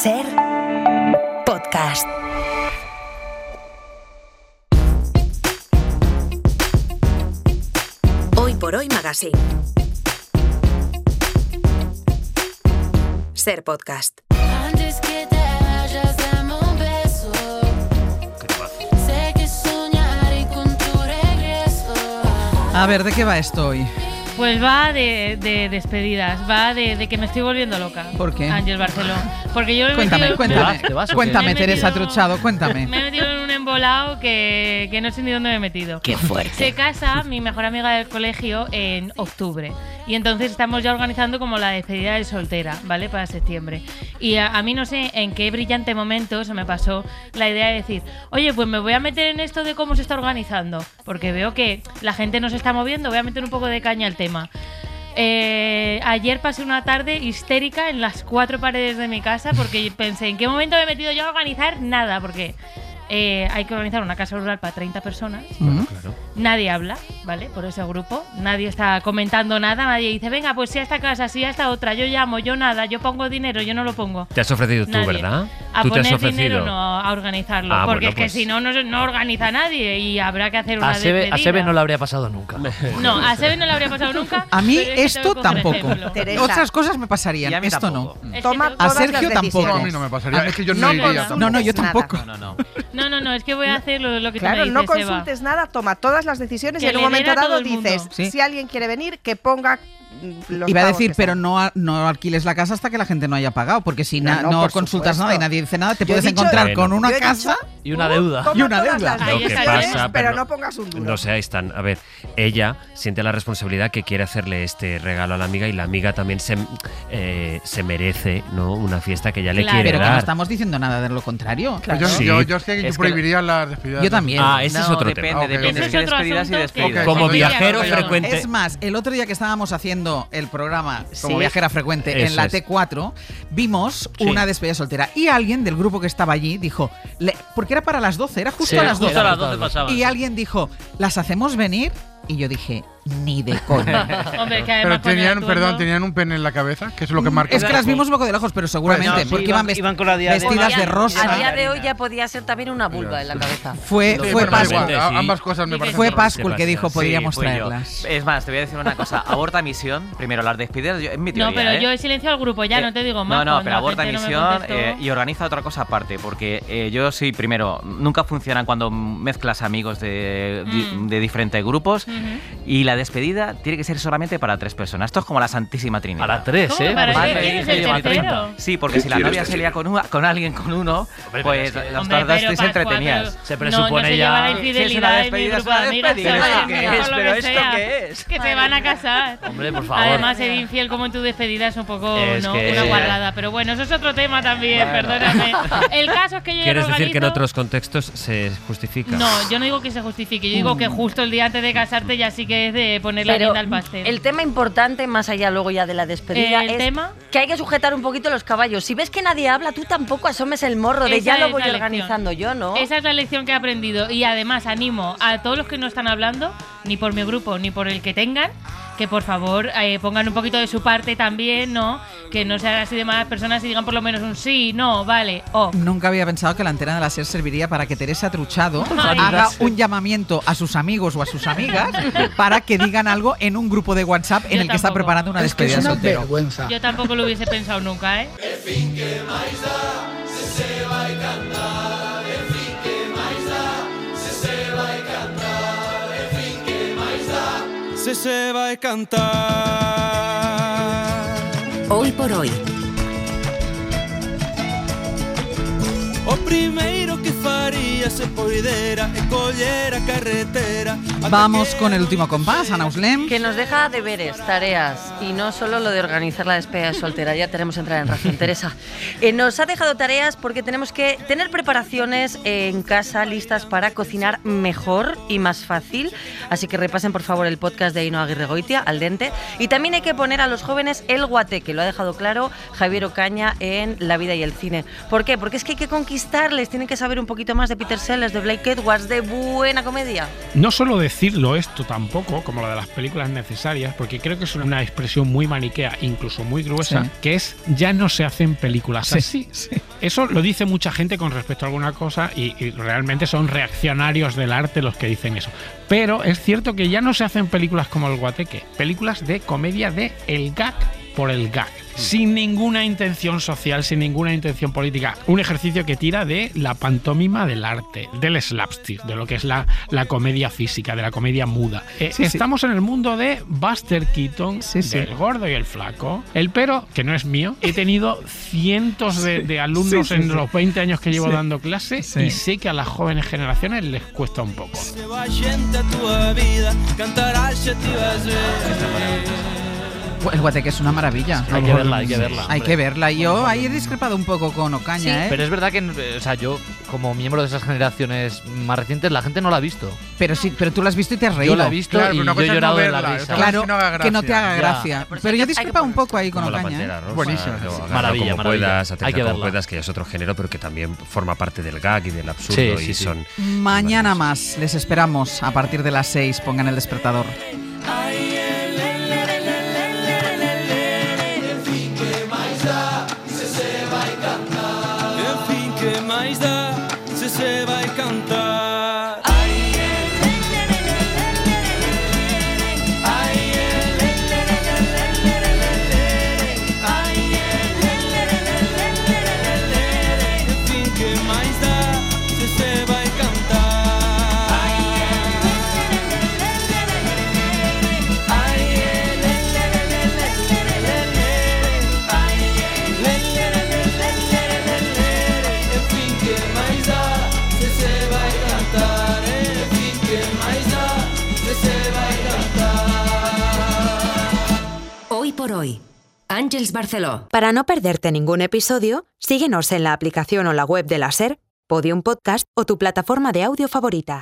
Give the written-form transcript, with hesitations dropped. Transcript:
Ser podcast. Hoy por hoy Magazine. Ser podcast. Antes que te vayas, dame un beso. Sé que soñar y con tu regreso. A ver, ¿de qué va esto hoy? Pues va de despedidas, va de que me estoy volviendo loca. ¿Por qué? Ángel Barceló. Porque yo me he Cuéntame, metido, cuéntame. ¿Te vas o qué? Cuéntame, Me he Teresa metido- Truchado, cuéntame. Me he metido en un embolado que no sé ni dónde me he metido. Qué fuerte. Se casa mi mejor amiga del colegio en octubre. Y entonces estamos ya organizando como la despedida de soltera, ¿vale? Para septiembre. Y a mí no sé en qué brillante momento se me pasó la idea de decir, oye, pues me voy a meter en esto de cómo se está organizando. Porque veo que la gente no se está moviendo, voy a meter un poco de caña al tema. Ayer pasé una tarde histérica en las 4 paredes de mi casa porque pensé, ¿en qué momento me he metido yo a organizar? Nada, porque hay que organizar una casa rural para 30 personas. Nadie habla, ¿vale? Por ese grupo. Nadie está comentando nada. Nadie dice, venga, pues si a esta casa, si a esta otra. Yo llamo, yo nada. Yo pongo dinero, yo no lo pongo. Te has ofrecido tú, Nadie. ¿verdad? A Tú te has poner ofrecido. dinero, no a organizarlo. Ah, porque bueno, es que pues. si no, no organiza nadie y habrá que hacer una A despedida. Sebe no le habría pasado nunca. No, a Sebe no le habría pasado nunca. A mí pero es que esto tengo que coger tampoco. ejemplo. Teresa. Otras cosas me Y pasarían, a mí esto tampoco. no. Es que Toma tengo- A todas Sergio las tampoco. decisiones. No, a mí no me pasaría. Es que yo no, No iría consultes No, no, yo nada. tampoco. No, es que voy a hacer lo que Claro, tú me no dices, Eva. consultes nada, toma todas las decisiones Que y en un le momento den a todo dado el mundo. dices, Sí. si alguien quiere venir, que ponga los Iba a pavos decir, que pero sean. no alquiles la casa hasta que la gente no haya pagado, porque si No, no por consultas supuesto. nada y nadie dice nada, te Yo he puedes dicho- encontrar Bueno. con una Yo he casa. dicho, Y una deuda. toma Y una todas deuda. las Lo que decisiones, pasa, pero pero no pongas un duro. No seáis tan... A ver, ella siente la responsabilidad que quiere hacerle este regalo a la amiga y la amiga también se merece, ¿no? Una fiesta que ella le Claro. quiere Pero que no dar. estamos diciendo nada de lo contrario. Pues yo, Sí. yo es que yo Es que prohibiría las despedidas. Yo también. Ah, ese es otro depende, tema. Ok, depende. ok. Es que Ese es otro despedidas y asunto que- despedidas. Como Sí, viajero sí, sí. frecuente... Es más, el otro día que estábamos haciendo el programa como Sí. viajera frecuente en Eso la es. T4, vimos Sí. una despedida soltera y alguien del grupo que estaba allí dijo, porque era para las 12, era justo Sí, a las 12. justo a las 12 pasaban. Y alguien dijo, ¿las hacemos venir? Y yo dije, ni de coña. Hombre, que Pero además con el tenían, atuendo- perdón, tenían un pene en la cabeza, que es lo que marca. Es un que las poco. vimos un poco de lejos, pero seguramente, Pues no, sí, porque iban con la diadema. vestidas de rosa. A día de hoy ya podía ser también una vulva en la cabeza. Fue Sí, fue bueno, da Pascual. igual, sí. ambas cosas me Ni que parecen Fue correctas. Pascual que dijo, Sí, podríamos fui yo. traerlas. Es más, te voy a decir una cosa. Aborta misión. Primero, las despedidas. Es mi teoría. No, pero ¿eh? yo he silenciado al grupo, ya no te digo más. No, cuando pero la aborta gente no me misión contestó. y organiza otra cosa aparte. Porque yo sí, primero, nunca funcionan cuando mezclas amigos de diferentes grupos. Ujú. Y la despedida tiene que ser solamente para 3 personas. Esto es como la Santísima Trinidad. Para 3, ¿Cómo ¿eh? para Más qué? me ¿Quién es dije, el lleva tercero? Sí, porque si la novia se lía con alguien, con uno, Hombre, pues pero es que- los Hombre, tardasteis pero, Pascua, entretenías. Se no presupone se ya- lleva la Sí, infidelidad en mi grupo de amigas. despedida, son ¿esto amigas, qué por es? lo ¿Pero que esto sea. qué es? Que se van a casar. Hombre, por favor. Además, ser infiel como en tu despedida es un poco Es que- una guardada. Pero bueno, eso es otro tema también, perdóname. El caso es que yo ya ¿Quieres lo decir que en organizo- otros contextos se justifica? No, yo no digo que se justifique, yo digo que justo el día antes de casarte ya sí que es de poner la Pero guinda al pastel. el tema importante, más allá luego ya de la despedida, ¿El es tema? que hay que sujetar un poquito los caballos. Si ves que nadie habla, tú tampoco asomes el morro de Esa ya lo es voy la lección. organizando yo, ¿no? Esa es la lección que he aprendido y además animo a todos los que no están hablando, ni por mi grupo ni por el que tengan, que por favor pongan un poquito de su parte también, ¿no? Que no sean así de malas personas y digan por lo menos un sí, no, vale, o. Nunca había pensado que la antena de la SER serviría para que Teresa Truchado Ay. haga un llamamiento a sus amigos o a sus amigas para que digan algo en un grupo de WhatsApp en Yo el que está tampoco. preparando una despedida soltero. Yo tampoco lo hubiese pensado nunca, ¿eh? Se vai cantar. Hoy por hoy. O primeiro que faría se poidera e collera carretera. Vamos con el último compás, Ana Uslem. Que nos deja deberes, tareas y no solo lo de organizar la despedida de soltera. Ya tenemos que entrar en razón, Teresa. Nos ha dejado tareas porque tenemos que tener preparaciones en casa listas para cocinar mejor y más fácil. Así que repasen por favor el podcast de Ainhoa Aguirregoitia, Al Dente. Y también hay que poner a los jóvenes el guateque, lo ha dejado claro Javier Ocaña en La vida y el cine. ¿Por qué? Porque es que hay que conquistarles, tienen que saber un poquito más de Peter Sellers, de Blake Edwards, de buena comedia. No solo decirlo esto tampoco, como lo de las películas necesarias, porque creo que es una expresión muy maniquea, incluso muy gruesa, Sí. que es ya no se hacen películas Sí, así. sí. eso lo dice mucha gente con respecto a alguna cosa y realmente son reaccionarios del arte los que dicen eso. Pero es cierto que ya no se hacen películas como El Guateque, películas de comedia de el gag por el gag, sin ninguna intención social, sin ninguna intención política. Un ejercicio que tira de la pantomima del arte, del slapstick, de lo que es la comedia física, de la comedia muda. Estamos en el mundo de Buster Keaton, del gordo y el flaco. El pero, que no es mío, he tenido cientos de alumnos en los 20 años que llevo dando clase y sé que a las jóvenes generaciones les cuesta un poco. El Guateque es una maravilla. Hay que verla, hay que verla. Hay que verla. Yo ahí he discrepado un poco con Ocaña, ¿eh? Pero es verdad que, o sea, yo, como miembro de esas generaciones más recientes, la gente no la ha visto. Pero sí, pero tú la has visto y te has reído. Yo la he visto y yo he llorado de la risa. Claro, que no te haga gracia. Pero yo he discrepado un poco ahí con Como Ocaña, la Pantera Rosa, Buenísimo. Maravilla, como maravilla. puedas, Hay que atenta como verla. puedas, que es otro género, pero que también forma parte del gag y del absurdo. Sí, y sí, son Mañana más. Les esperamos a partir de las 6. Pongan el despertador. Que máis dá se vai cantar. En fin, que máis dá se vai cantar. Hoy por hoy. Àngels Barceló. Para no perderte ningún episodio, síguenos en la aplicación o la web de la SER, Podium Podcast o tu plataforma de audio favorita.